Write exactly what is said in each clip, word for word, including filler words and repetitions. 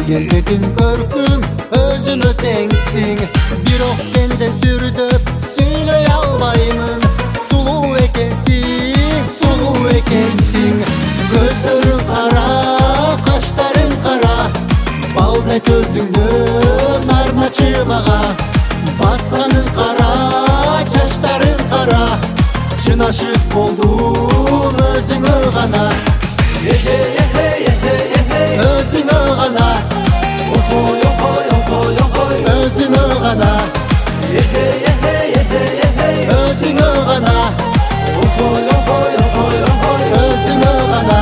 келбетиң көркүң өзүнө теңсиң, бирок сенден сүрдөп сүйлөй албаймын. Сулуу экенсиң, сулуу экенсиң. Көздөрүң кара, каштарың кара, балдай сөзүңдөн армачы мага. Басканың кара, чачтарың кара, чын ашык болдум өзүңө гана. Өзүңө гана, өзүңө гана, өзүңө гана, өзүңө гана.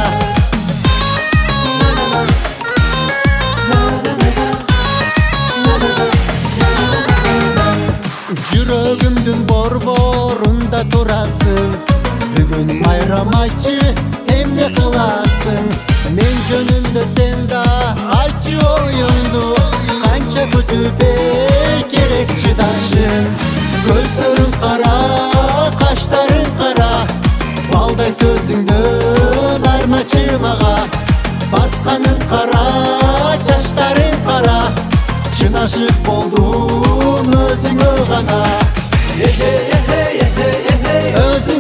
Жүрөгүмдүн борборунда турасың, бүгүн майрам айтчы, эмне кыласың? Мен жөнүндө сен да айтчы оюңду, канча күтүпей керек чыдашың. Көздөрүң кара, каштарың кара, балдай сөзүңдөн армачы мага. Басканың кара, чачтарың кара, чын ашык болдум өзүңө гана.